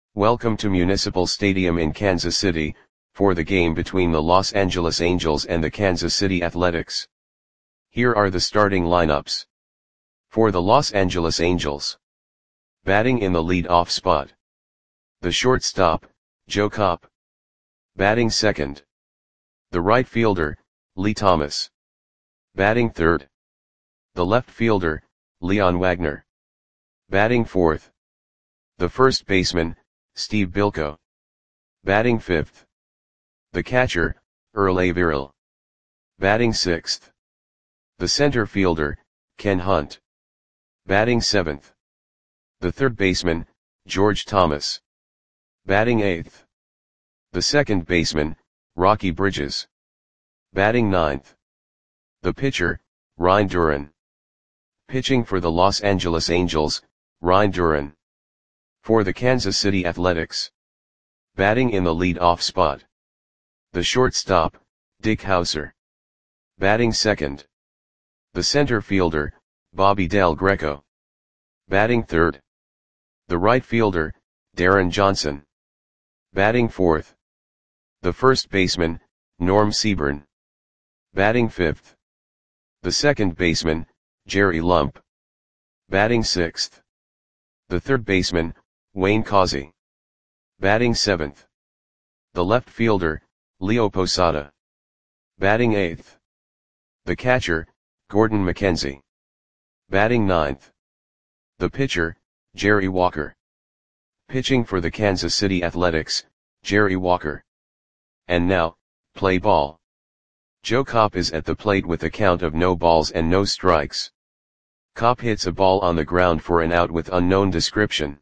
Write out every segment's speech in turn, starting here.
Welcome to Municipal Stadium in Kansas City, for the game between the Los Angeles Angels and the Kansas City Athletics. Here are the starting lineups. For the Los Angeles Angels. Batting in the lead-off spot. The shortstop, Joe Kopp. Batting second. The right fielder, Lee Thomas. Batting third. The left fielder, Leon Wagner. Batting fourth. The first baseman, Steve Bilko. Batting fifth. The catcher, Earl Averill. Batting sixth. The center fielder, Ken Hunt. Batting seventh. The third baseman, George Thomas. Batting eighth. The second baseman, Rocky Bridges. Batting ninth. The pitcher, Ryan Duran. Pitching for the Los Angeles Angels, Ryan Duran. For the Kansas City Athletics. Batting in the lead-off spot. The shortstop, Dick Howser. Batting second. The center fielder, Bobby Del Greco. Batting third. The right fielder, Darren Johnson. Batting fourth. The first baseman, Norm Seaburn. Batting fifth. The second baseman, Jerry Lump. Batting sixth. The third baseman, Wayne Causey. Batting seventh. The left fielder, Leo Posada. Batting eighth. The catcher, Gordon McKenzie. Batting ninth. The pitcher, Jerry Walker. Pitching for the Kansas City Athletics, Jerry Walker. And now, play ball. Joe Kopp is at the plate with a count of no balls and no strikes. Kopp hits a ball on the ground for an out with unknown description.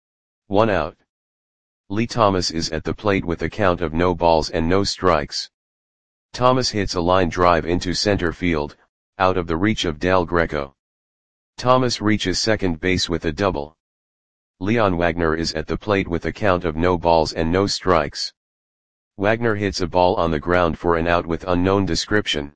1 out. Lee Thomas is at the plate with a count of no balls and no strikes. Thomas hits a line drive into center field, out of the reach of Del Greco. Thomas reaches second base with a double. Leon Wagner is at the plate with a count of no balls and no strikes. Wagner hits a ball on the ground for an out with unknown description.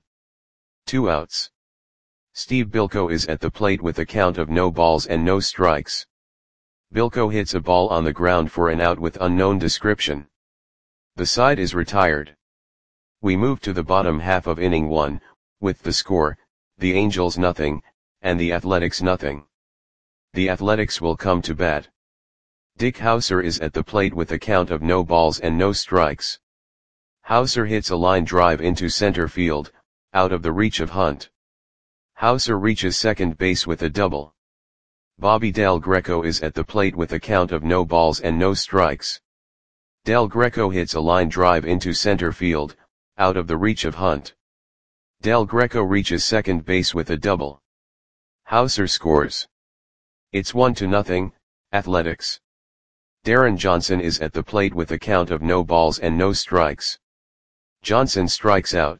2 outs. Steve Bilko is at the plate with a count of no balls and no strikes. Bilko hits a ball on the ground for an out with unknown description. The side is retired. We move to the bottom half of inning 1, with the score, the Angels nothing, and the Athletics nothing. The Athletics will come to bat. Dick Howser is at the plate with a count of no balls and no strikes. Howser hits a line drive into center field, out of the reach of Hunt. Howser reaches second base with a double. Bobby Del Greco is at the plate with a count of no balls and no strikes. Del Greco hits a line drive into center field, out of the reach of Hunt. Del Greco reaches second base with a double. Howser scores. It's 1-0, Athletics. Darren Johnson is at the plate with a count of no balls and no strikes. Johnson strikes out.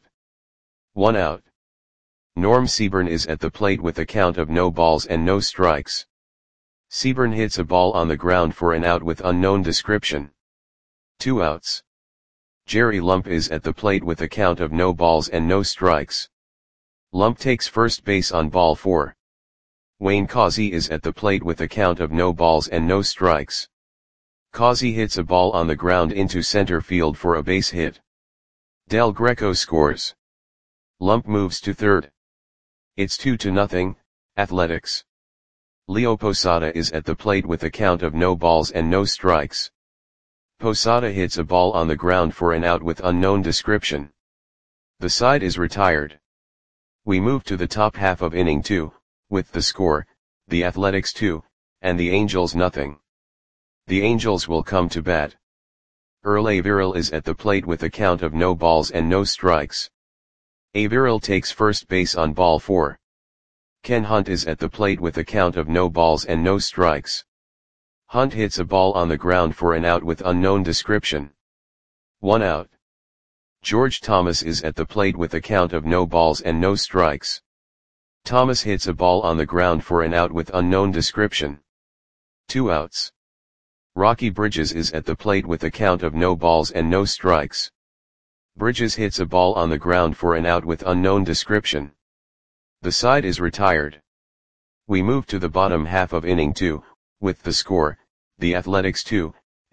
1 out. Norm Seaburn is at the plate with a count of no balls and no strikes. Seaburn hits a ball on the ground for an out with unknown description. 2 outs. Jerry Lump is at the plate with a count of no balls and no strikes. Lump takes first base on ball 4. Wayne Causey is at the plate with a count of no balls and no strikes. Causey hits a ball on the ground into center field for a base hit. Del Greco scores. Lump moves to third. It's 2-0, Athletics. Leo Posada is at the plate with a count of no balls and no strikes. Posada hits a ball on the ground for an out with unknown description. The side is retired. We move to the top half of inning 2, with the score, the Athletics 2, and the Angels nothing. The Angels will come to bat. Earl Averill is at the plate with a count of no balls and no strikes. Averill takes first base on ball 4. Ken Hunt is at the plate with a count of no balls and no strikes. Hunt hits a ball on the ground for an out with unknown description. 1 out. George Thomas is at the plate with a count of no balls and no strikes. Thomas hits a ball on the ground for an out with unknown description. 2 outs. Rocky Bridges is at the plate with a count of no balls and no strikes. Bridges hits a ball on the ground for an out with unknown description. The side is retired. We move to the bottom half of inning 2, with the score, the Athletics 2,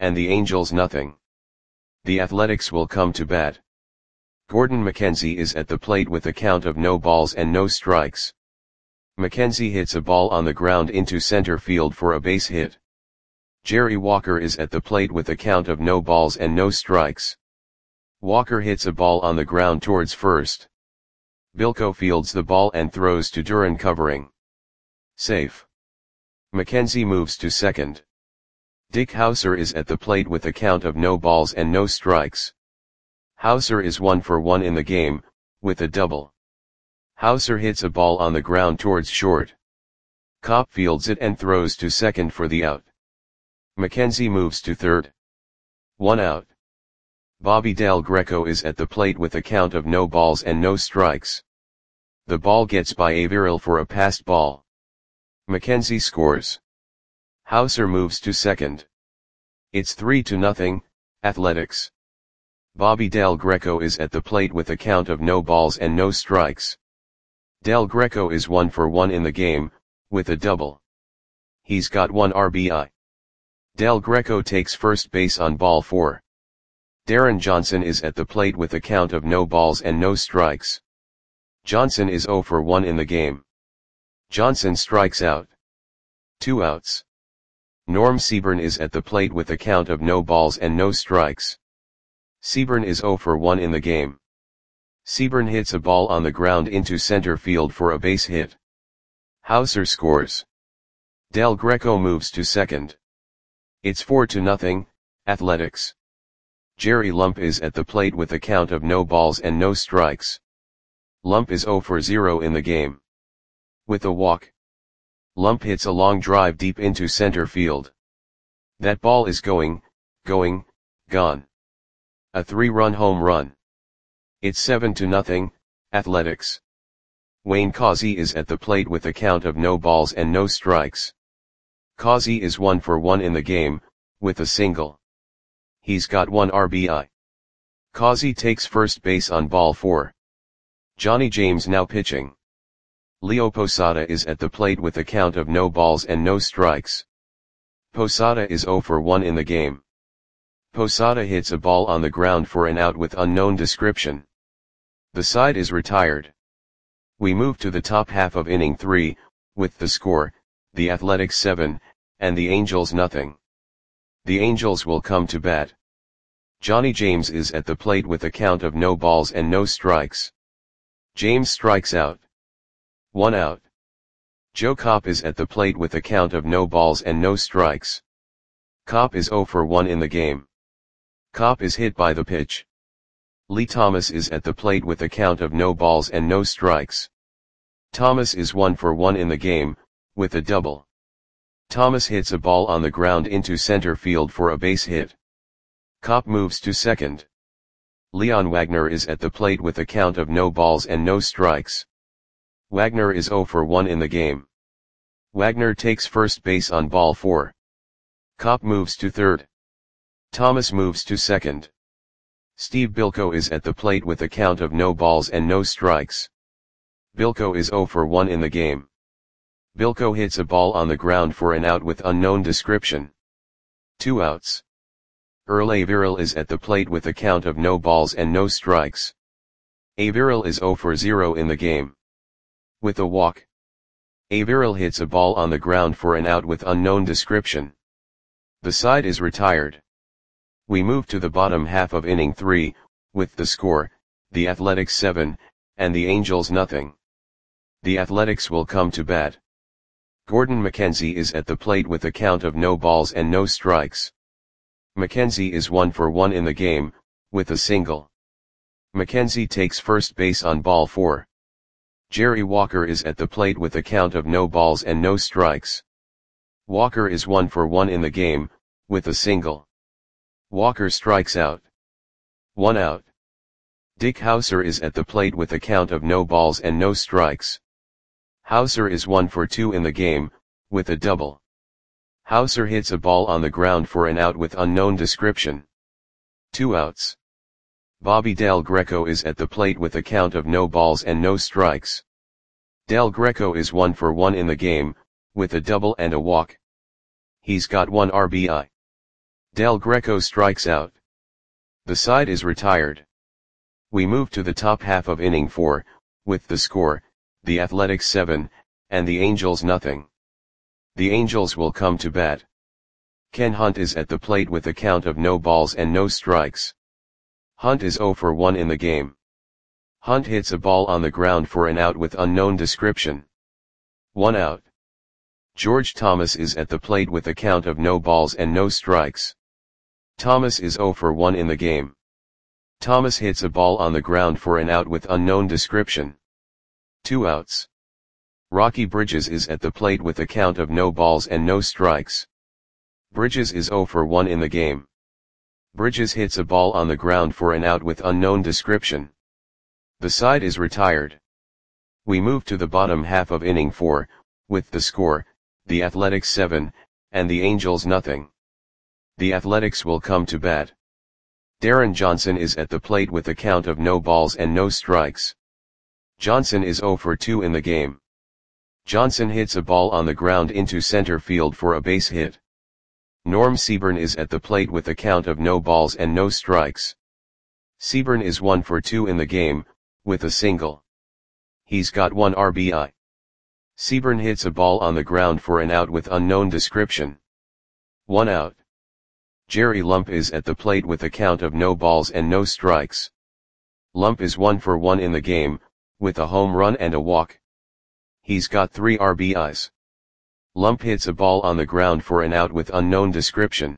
and the Angels nothing. The Athletics will come to bat. Gordon McKenzie is at the plate with a count of no balls and no strikes. McKenzie hits a ball on the ground into center field for a base hit. Jerry Walker is at the plate with a count of no balls and no strikes. Walker hits a ball on the ground towards first. Bilko fields the ball and throws to Duran covering. Safe. McKenzie moves to second. Dick Hauser is at the plate with a count of no balls and no strikes. Hauser is 1 for 1 in the game, with a double. Hauser hits a ball on the ground towards short. Kopp fields it and throws to second for the out. McKenzie moves to third. 1 out. Bobby Del Greco is at the plate with a count of no balls and no strikes. The ball gets by Averill for a passed ball. McKenzie scores. Hauser moves to second. It's 3-0, Athletics. Bobby Del Greco is at the plate with a count of no balls and no strikes. Del Greco is 1 for 1 in the game, with a double. He's got 1 RBI. Del Greco takes first base on ball 4. Darren Johnson is at the plate with a count of no balls and no strikes. Johnson is 0 for 1 in the game. Johnson strikes out. 2 outs. Norm Seaburn is at the plate with a count of no balls and no strikes. Seaburn is 0 for 1 in the game. Seaburn hits a ball on the ground into center field for a base hit. Hauser scores. Del Greco moves to second. It's 4-0, Athletics. Jerry Lump is at the plate with a count of no balls and no strikes. Lump is 0 for 0 in the game. With a walk. Lump hits a long drive deep into center field. That ball is gone. A 3-run home run. It's 7-0, Athletics. Wayne Causey is at the plate with a count of no balls and no strikes. Causey is 1 for 1 in the game, with a single. He's got 1 RBI. Causey takes first base on ball 4. Johnny James now pitching. Leo Posada is at the plate with a count of no balls and no strikes. Posada is 0 for 1 in the game. Posada hits a ball on the ground for an out with unknown description. The side is retired. We move to the top half of inning 3, with the score, the Athletics 7, and the Angels nothing. The Angels will come to bat. Johnny James is at the plate with a count of no balls and no strikes. James strikes out. 1 out. Joe Kopp is at the plate with a count of no balls and no strikes. Kopp is 0 for 1 in the game. Kopp is hit by the pitch. Lee Thomas is at the plate with a count of no balls and no strikes. Thomas is 1 for 1 in the game, with a double. Thomas hits a ball on the ground into center field for a base hit. Kopp moves to second. Leon Wagner is at the plate with a count of no balls and no strikes. Wagner is 0 for 1 in the game. Wagner takes first base on ball 4. Kopp moves to third. Thomas moves to second. Steve Bilko is at the plate with a count of no balls and no strikes. Bilko is 0 for 1 in the game. Bilko hits a ball on the ground for an out with unknown description. 2 outs. Earl Averill is at the plate with a count of no balls and no strikes. Averill is 0 for 0 in the game. With a walk. Averill hits a ball on the ground for an out with unknown description. The side is retired. We move to the bottom half of inning 3, with the score, the Athletics 7, and the Angels nothing. The Athletics will come to bat. Gordon McKenzie is at the plate with a count of no balls and no strikes. McKenzie is 1 for 1 in the game, with a single. McKenzie takes first base on ball 4. Jerry Walker is at the plate with a count of no balls and no strikes. Walker is 1 for 1 in the game, with a single. Walker strikes out. 1 out. Dick Hauser is at the plate with a count of no balls and no strikes. Hauser is 1 for 2 in the game, with a double. Hauser hits a ball on the ground for an out with unknown description. 2 outs. Bobby Del Greco is at the plate with a count of no balls and no strikes. Del Greco is 1 for 1 in the game, with a double and a walk. He's got 1 RBI. Del Greco strikes out. The side is retired. We move to the top half of inning 4, with the score, the Athletics 7, and the Angels nothing. The Angels will come to bat. Ken Hunt is at the plate with a count of no balls and no strikes. Hunt is 0 for 1 in the game. Hunt hits a ball on the ground for an out with unknown description. 1 out. George Thomas is at the plate with a count of no balls and no strikes. Thomas is 0 for 1 in the game. Thomas hits a ball on the ground for an out with unknown description. 2 outs. Rocky Bridges is at the plate with a count of no balls and no strikes. Bridges is 0 for 1 in the game. Bridges hits a ball on the ground for an out with unknown description. The side is retired. We move to the bottom half of inning 4, with the score, the Athletics 7, and the Angels nothing. The Athletics will come to bat. Darren Johnson is at the plate with a count of no balls and no strikes. Johnson is 0 for 2 in the game. Johnson hits a ball on the ground into center field for a base hit. Norm Seaburn is at the plate with a count of no balls and no strikes. Seaburn is 1 for 2 in the game, with a single. He's got 1 RBI. Seaburn hits a ball on the ground for an out with unknown description. 1 out. Jerry Lump is at the plate with a count of no balls and no strikes. Lump is 1 for 1 in the game, with a home run and a walk. He's got 3 RBIs. Lump hits a ball on the ground for an out with unknown description.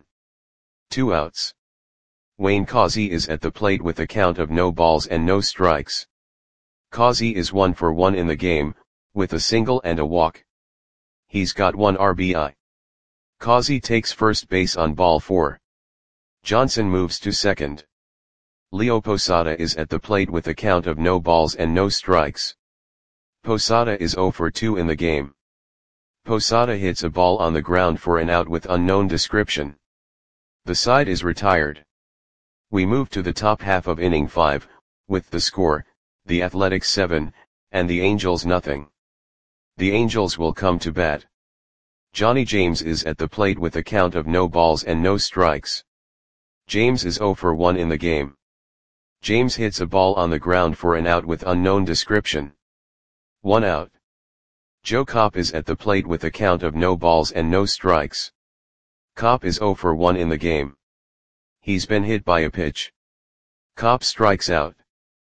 2 outs. Wayne Causey is at the plate with a count of no balls and no strikes. Causey is 1 for 1 in the game, with a single and a walk. He's got 1 RBI. Causey takes first base on ball 4. Johnson moves to second. Leo Posada is at the plate with a count of no balls and no strikes. Posada is 0 for 2 in the game. Posada hits a ball on the ground for an out with unknown description. The side is retired. We move to the top half of inning 5, with the score, the Athletics 7, and the Angels nothing. The Angels will come to bat. Johnny James is at the plate with a count of no balls and no strikes. James is 0 for 1 in the game. James hits a ball on the ground for an out with unknown description. 1 out. Joe Kopp is at the plate with a count of no balls and no strikes. Kopp is 0 for 1 in the game. He's been hit by a pitch. Kopp strikes out.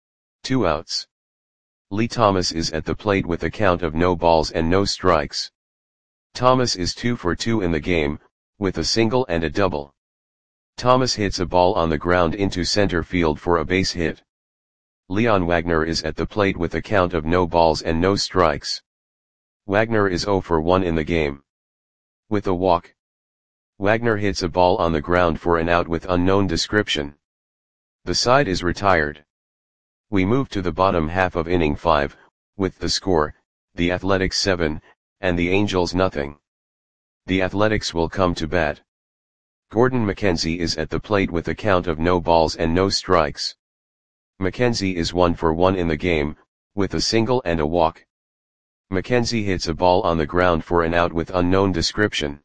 2 outs. Lee Thomas is at the plate with a count of no balls and no strikes. Thomas is 2 for 2 in the game, with a single and a double. Thomas hits a ball on the ground into center field for a base hit. Leon Wagner is at the plate with a count of no balls and no strikes. Wagner is 0 for 1 in the game. With a walk. Wagner hits a ball on the ground for an out with unknown description. The side is retired. We move to the bottom half of inning 5, with the score, the Athletics 7, and the Angels nothing. The Athletics will come to bat. Gordon McKenzie is at the plate with a count of no balls and no strikes. McKenzie is 1 for 1 in the game, with a single and a walk. McKenzie hits a ball on the ground for an out with unknown description.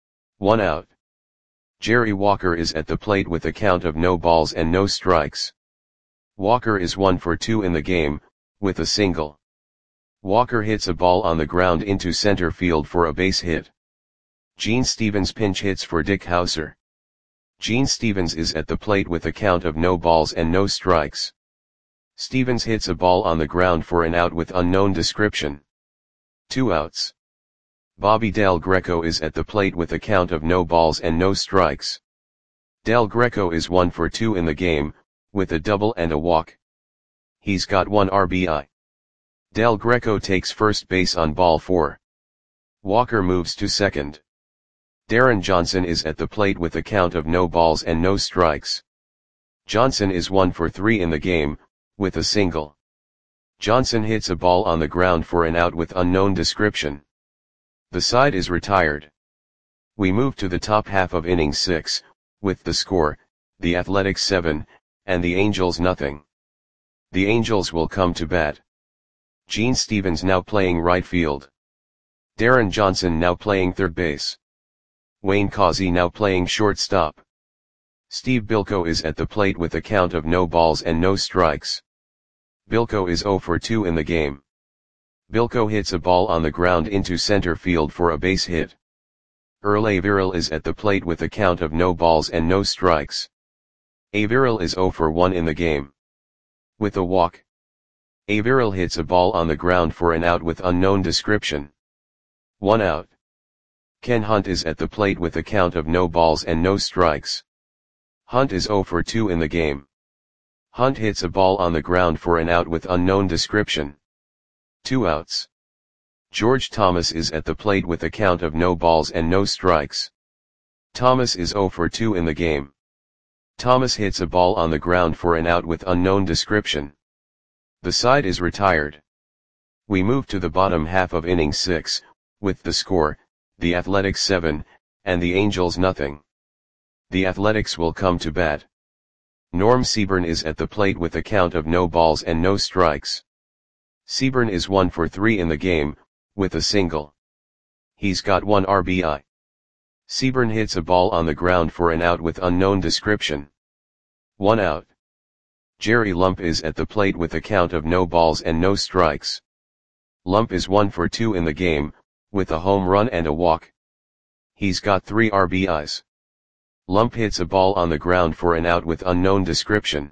1 out. Jerry Walker is at the plate with a count of no balls and no strikes. Walker is 1 for 2 in the game, with a single. Walker hits a ball on the ground into center field for a base hit. Gene Stevens pinch hits for Dick Hauser. Gene Stevens is at the plate with a count of no balls and no strikes. Stevens hits a ball on the ground for an out with unknown description. 2 outs. Bobby Del Greco is at the plate with a count of no balls and no strikes. Del Greco is 1 for 2 in the game, with a double and a walk. He's got 1 RBI. Del Greco takes first base on ball 4. Walker moves to second. Darren Johnson is at the plate with a count of no balls and no strikes. Johnson is 1 for 3 in the game, with a single. Johnson hits a ball on the ground for an out with unknown description. The side is retired. We move to the top half of inning 6, with the score, the Athletics 7, and the Angels nothing. The Angels will come to bat. Gene Stevens now playing right field. Darren Johnson now playing third base. Wayne Causey now playing shortstop. Steve Bilko is at the plate with a count of no balls and no strikes. Bilko is 0 for 2 in the game. Bilko hits a ball on the ground into center field for a base hit. Earl Averill is at the plate with a count of no balls and no strikes. Averill is 0 for 1 in the game. With a walk, Averill hits a ball on the ground for an out with unknown description. 1 out. Ken Hunt is at the plate with a count of no balls and no strikes. Hunt is 0 for 2 in the game. Hunt hits a ball on the ground for an out with unknown description. 2 outs. George Thomas is at the plate with a count of no balls and no strikes. Thomas is 0 for 2 in the game. Thomas hits a ball on the ground for an out with unknown description. The side is retired. We move to the bottom half of inning 6, with the score, the Athletics 7, and the Angels nothing. The Athletics will come to bat. Norm Seaburn is at the plate with a count of no balls and no strikes. Seaburn is 1 for 3 in the game, with a single. He's got 1 RBI. Seaburn hits a ball on the ground for an out with unknown description. 1 out. Jerry Lump is at the plate with a count of no balls and no strikes. Lump is 1 for 2 in the game, with a home run and a walk. He's got 3 RBIs. Lump hits a ball on the ground for an out with unknown description.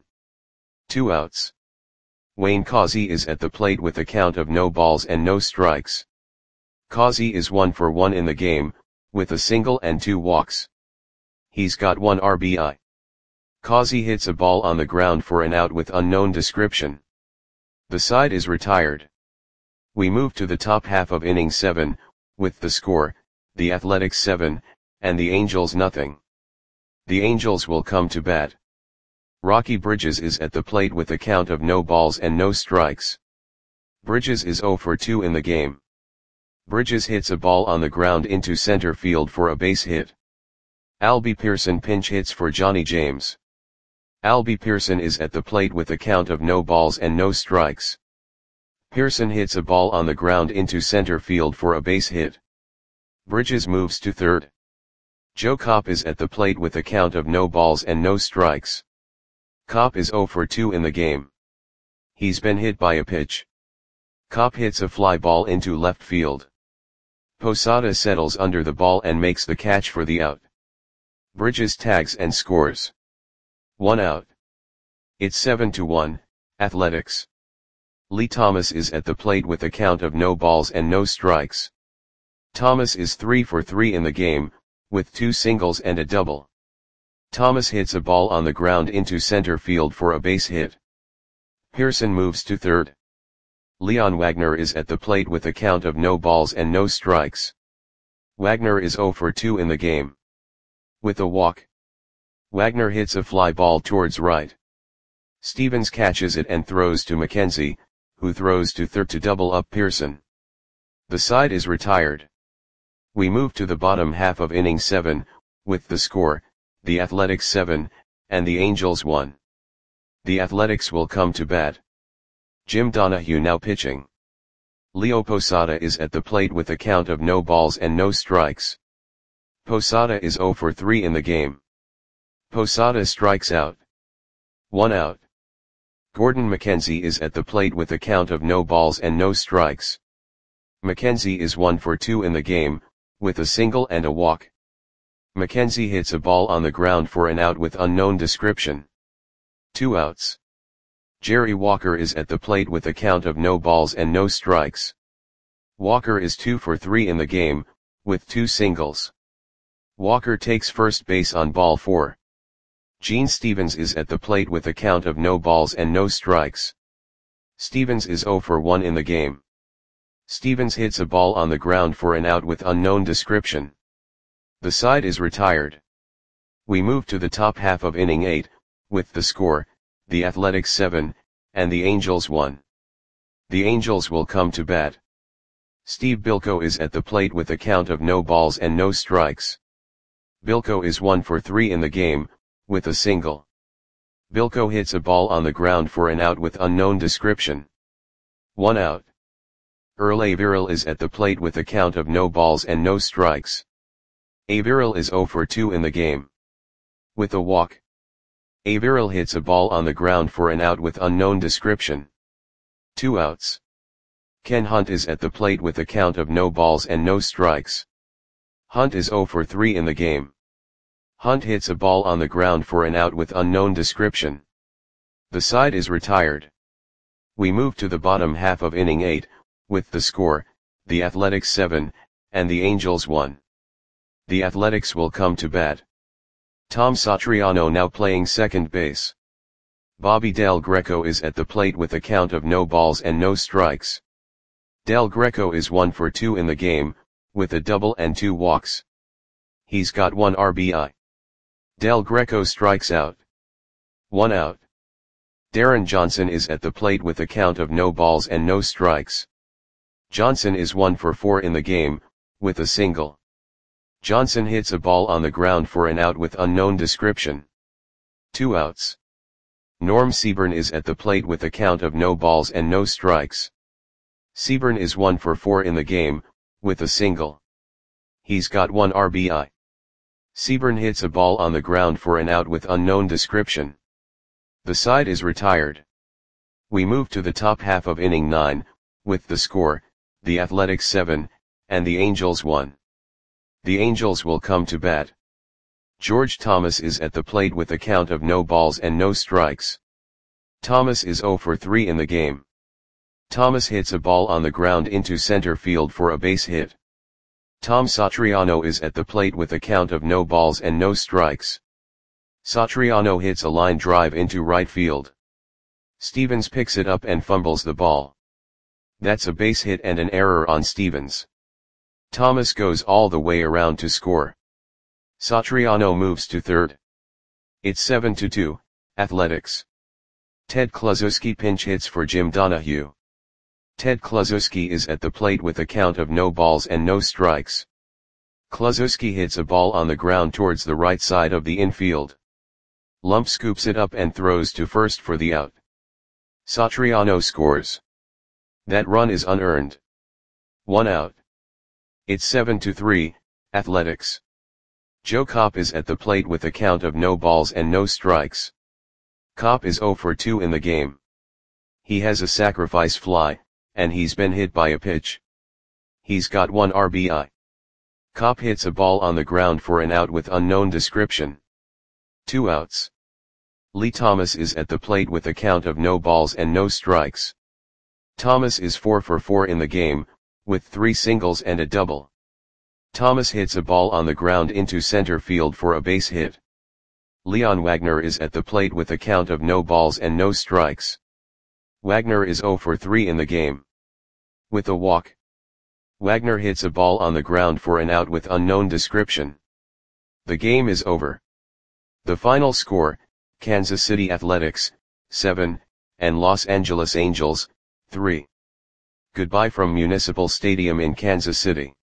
2 outs. Wayne Causey is at the plate with a count of no balls and no strikes. Causey is 1 for 1 in the game, with a single and 2 walks. He's got 1 RBI. Causey hits a ball on the ground for an out with unknown description. The side is retired. We move to the top half of inning 7, with the score, the Athletics 7, and the Angels nothing. The Angels will come to bat. Rocky Bridges is at the plate with a count of no balls and no strikes. Bridges is 0 for 2 in the game. Bridges hits a ball on the ground into center field for a base hit. Albie Pearson pinch hits for Johnny James. Albie Pearson is at the plate with a count of no balls and no strikes. Pearson hits a ball on the ground into center field for a base hit. Bridges moves to third. Joe Kopp is at the plate with a count of no balls and no strikes. Kopp is 0 for 2 in the game. He's been hit by a pitch. Kopp hits a fly ball into left field. Posada settles under the ball and makes the catch for the out. Bridges tags and scores. 1 out. It's 7-1, Athletics. Lee Thomas is at the plate with a count of no balls and no strikes. Thomas is 3 for 3 in the game, with 2 singles and a double. Thomas hits a ball on the ground into center field for a base hit. Pearson moves to third. Leon Wagner is at the plate with a count of no balls and no strikes. Wagner is 0 for 2 in the game. With a walk, Wagner hits a fly ball towards right. Stevens catches it and throws to McKenzie, who throws to third to double up Pearson. The side is retired. We move to the bottom half of inning 7, with the score, the Athletics 7, and the Angels 1. The Athletics will come to bat. Jim Donahue now pitching. Leo Posada is at the plate with a count of no balls and no strikes. Posada is 0 for 3 in the game. Posada strikes out. 1 out. Gordon McKenzie is at the plate with a count of no balls and no strikes. McKenzie is 1 for 2 in the game, with a single and a walk. McKenzie hits a ball on the ground for an out with unknown description. 2 outs. Jerry Walker is at the plate with a count of no balls and no strikes. Walker is 2 for 3 in the game, with 2 singles. Walker takes first base on ball 4. Gene Stevens is at the plate with a count of no balls and no strikes. Stevens is 0 for 1 in the game. Stevens hits a ball on the ground for an out with unknown description. The side is retired. We move to the top half of inning 8, with the score, the Athletics 7, and the Angels 1. The Angels will come to bat. Steve Bilko is at the plate with a count of no balls and no strikes. Bilko is 1 for 3 in the game, with a single. Bilko hits a ball on the ground for an out with unknown description. 1 out. Earl Averill is at the plate with a count of no balls and no strikes. Averill is 0 for 2 in the game. With a walk, Averill hits a ball on the ground for an out with unknown description. 2 outs. Ken Hunt is at the plate with a count of no balls and no strikes. Hunt is 0 for 3 in the game. Hunt hits a ball on the ground for an out with unknown description. The side is retired. We move to the bottom half of inning 8, with the score, the Athletics 7, and the Angels 1. The Athletics will come to bat. Tom Satriano now playing second base. Bobby Del Greco is at the plate with a count of no balls and no strikes. Del Greco is 1 for 2 in the game, with a double and 2 walks. He's got 1 RBI. Del Greco strikes out. 1 out. Darren Johnson is at the plate with a count of no balls and no strikes. Johnson is 1 for 4 in the game, with a single. Johnson hits a ball on the ground for an out with unknown description. 2 outs. Norm Seaburn is at the plate with a count of no balls and no strikes. Seaburn is 1 for 4 in the game, with a single. He's got 1 RBI. Seaburn hits a ball on the ground for an out with unknown description. The side is retired. We move to the top half of inning 9, with the score, the Athletics 7, and the Angels 1. The Angels will come to bat. George Thomas is at the plate with a count of no balls and no strikes. Thomas is 0 for 3 in the game. Thomas hits a ball on the ground into center field for a base hit. Tom Satriano is at the plate with a count of no balls and no strikes. Satriano hits a line drive into right field. Stevens picks it up and fumbles the ball. That's a base hit and an error on Stevens. Thomas goes all the way around to score. Satriano moves to third. It's 7-2, Athletics. Ted Kluszewski pinch hits for Jim Donahue. Ted Kluszewski is at the plate with a count of no balls and no strikes. Kluszewski hits a ball on the ground towards the right side of the infield. Lump scoops it up and throws to first for the out. Satriano scores. That run is unearned. 1 out. It's 7-3, Athletics. Joe Kopp is at the plate with a count of no balls and no strikes. Kopp is 0 for 2 in the game. He has a sacrifice fly, and he's been hit by a pitch. He's got 1 RBI. Kopp hits a ball on the ground for an out with unknown description. 2 outs. Lee Thomas is at the plate with a count of no balls and no strikes. Thomas is 4 for 4 in the game, with 3 singles and a double. Thomas hits a ball on the ground into center field for a base hit. Leon Wagner is at the plate with a count of no balls and no strikes. Wagner is 0 for 3 in the game. With a walk. Wagner hits a ball on the ground for an out with unknown description. The game is over. The final score, Kansas City Athletics, 7, and Los Angeles Angels, 3. Goodbye from Municipal Stadium in Kansas City.